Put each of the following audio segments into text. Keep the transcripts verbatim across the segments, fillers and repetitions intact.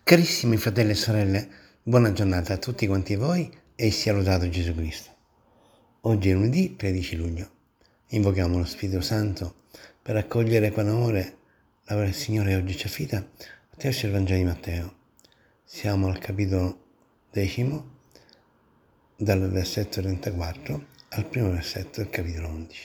Carissimi fratelli e sorelle, buona giornata a tutti quanti voi e sia lodato Gesù Cristo. Oggi è lunedì tredici luglio. Invochiamo lo Spirito Santo per accogliere con amore la parola del Signore oggi ci affida attraverso il Vangelo di Matteo. Siamo al capitolo decimo, dal versetto trentaquattro al primo versetto del capitolo undici.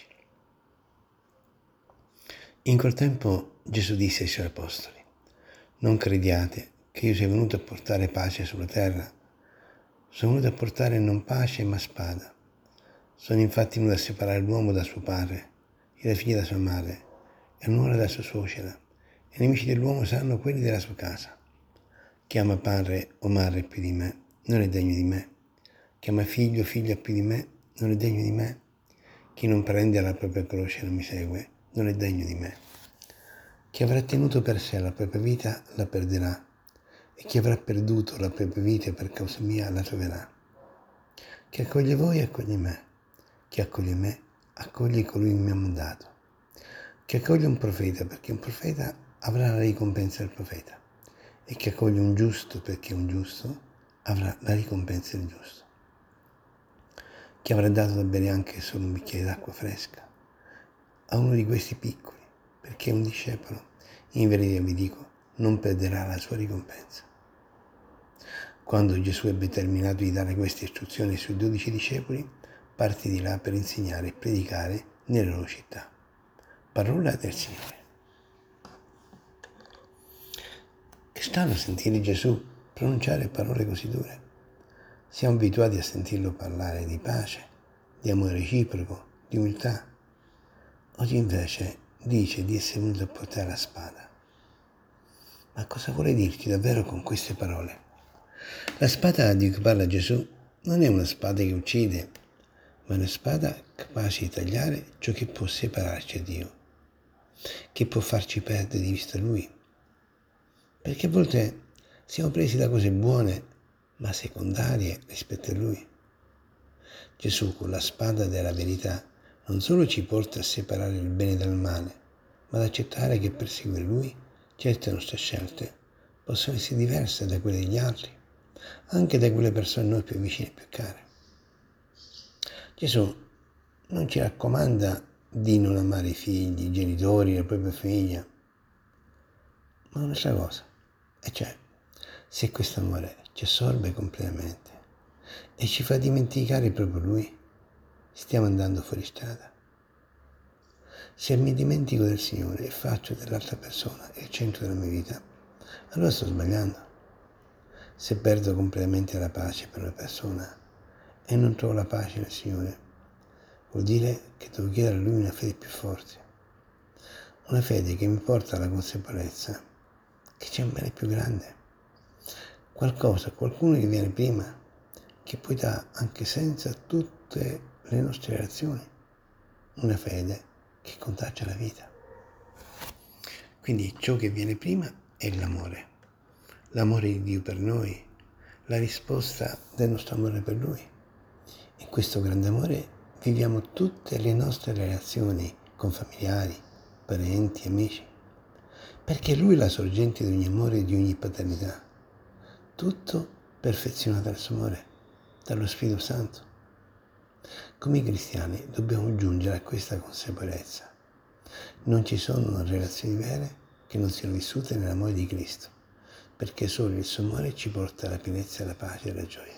In quel tempo Gesù disse ai suoi apostoli: non crediate che io sia venuto a portare pace sulla terra. Sono venuto a portare non pace ma spada. Sono infatti venuto a separare l'uomo da suo padre, e la figlia da sua madre, e la nuora da sua suocera. I nemici dell'uomo saranno quelli della sua casa. Chi ama padre o madre più di me non è degno di me. Chi ama figlio o figlia più di me non è degno di me. Chi non prende la propria croce e non mi segue non è degno di me. Chi avrà tenuto per sé la propria vita la perderà, e chi avrà perduto la propria vita per causa mia la troverà. Chi accoglie voi accoglie me, chi accoglie me accoglie colui che mi ha mandato. Chi accoglie un profeta perché un profeta avrà la ricompensa del profeta, e chi accoglie un giusto perché un giusto avrà la ricompensa del giusto. Chi avrà dato da bere anche solo un bicchiere d'acqua fresca a uno di questi piccoli, perché è un discepolo, in verità vi dico, non perderà la sua ricompensa. Quando Gesù ebbe terminato di dare queste istruzioni ai suoi dodici discepoli, partì di là per insegnare e predicare nelle loro città. Parola del Signore. È strano sentire Gesù pronunciare parole così dure. Siamo abituati a sentirlo parlare di pace, di amore reciproco, di umiltà. Oggi invece dice di essere venuto a portare la spada. Ma cosa vuole dirci davvero con queste parole? La spada di cui parla Gesù non è una spada che uccide, ma è una spada capace di tagliare ciò che può separarci da Dio, che può farci perdere di vista Lui. Perché a volte siamo presi da cose buone, ma secondarie rispetto a Lui. Gesù con la spada della verità non solo ci porta a separare il bene dal male, ma ad accettare che per seguire Lui certe nostre scelte possono essere diverse da quelle degli altri, anche da quelle persone a noi più vicine e più care. Gesù non ci raccomanda di non amare i figli, i genitori, la propria famiglia, ma un'altra cosa, e cioè se questo amore ci assorbe completamente e ci fa dimenticare proprio Lui, stiamo andando fuori strada. Se mi dimentico del Signore e faccio dell'altra persona il centro della mia vita, allora sto sbagliando. Se perdo completamente la pace per una persona e non trovo la pace nel Signore, vuol dire che devo chiedere a Lui una fede più forte, una fede che mi porta alla consapevolezza che c'è un bene più grande, qualcosa, qualcuno che viene prima, che poi dà anche senza tutte le nostre reazioni, una fede che contagia la vita. Quindi ciò che viene prima è l'amore, l'amore di Dio per noi, la risposta del nostro amore per Lui. In questo grande amore viviamo tutte le nostre relazioni con familiari, parenti, amici, perché Lui è la sorgente di ogni amore e di ogni paternità. Tutto perfezionato dal suo amore, dallo Spirito Santo. Come cristiani dobbiamo giungere a questa consapevolezza. Non ci sono relazioni vere che non siano vissute nell'amore di Cristo, perché solo il suo amore ci porta alla pienezza, alla pace e alla gioia.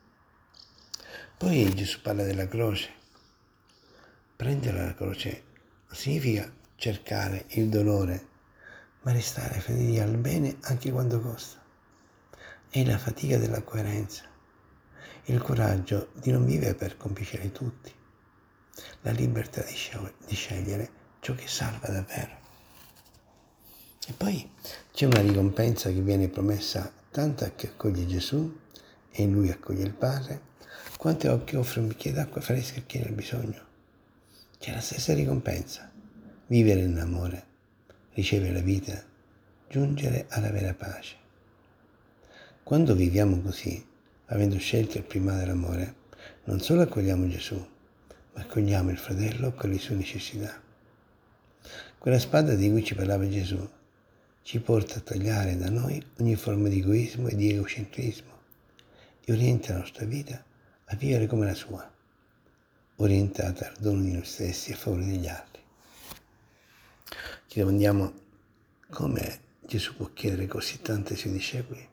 Poi Gesù parla della croce. Prendere la croce significa cercare il dolore, ma restare fedeli al bene anche quando costa. È la fatica della coerenza, il coraggio di non vivere per compiacere tutti, la libertà di scegliere ciò che salva davvero. E poi c'è una ricompensa che viene promessa tanto a chi accoglie Gesù e Lui accoglie il Padre, quanto a chi offre un bicchiere d'acqua fresca a chi ne ha bisogno. C'è la stessa ricompensa, vivere nell'amore, ricevere la vita, giungere alla vera pace. Quando viviamo così, avendo scelto il primato dell'amore, non solo accogliamo Gesù, ma accogliamo il fratello con le sue necessità. Quella spada di cui ci parlava Gesù ci porta a tagliare da noi ogni forma di egoismo e di egocentrismo e orienta la nostra vita a vivere come la sua, orientata al dono di noi stessi e a favore degli altri. Ci domandiamo come Gesù può chiedere così tanto ai suoi discepoli.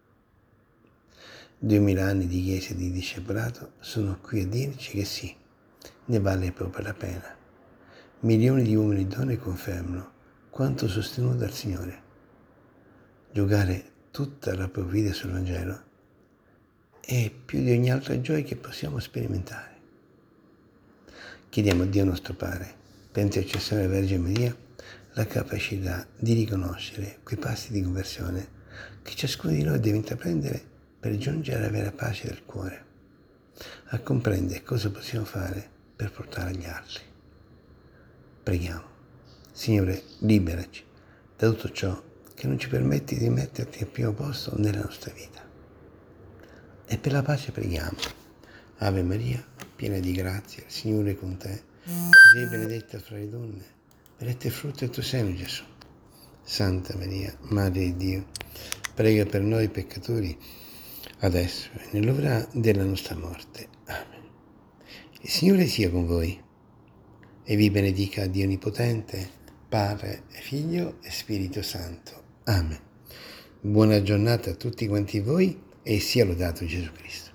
Duemila anni di chiesa e di discepolato sono qui a dirci che sì, ne vale proprio la pena. Milioni di uomini e donne confermano quanto sostenuto dal Signore. Giocare tutta la propria vita sul Vangelo è più di ogni altra gioia che possiamo sperimentare. Chiediamo a Dio nostro Padre, per intercessione della Vergine Maria, la capacità di riconoscere quei passi di conversione che ciascuno di noi deve intraprendere per giungere alla vera pace del cuore, a comprendere cosa possiamo fare per portare agli altri. Preghiamo. Signore, liberaci da tutto ciò che non ci permette di metterti al primo posto nella nostra vita. E per la pace preghiamo. Ave Maria, piena di grazia, il Signore è con te. Sei benedetta fra le donne, benedetto è il frutto del tuo seno, Gesù. Santa Maria, Madre di Dio, prega per noi peccatori, adesso e nell'ora della nostra morte. Amen. Il Signore sia con voi e vi benedica Dio Onnipotente, Padre, Figlio e Spirito Santo. Amen. Buona giornata a tutti quanti voi e sia lodato Gesù Cristo.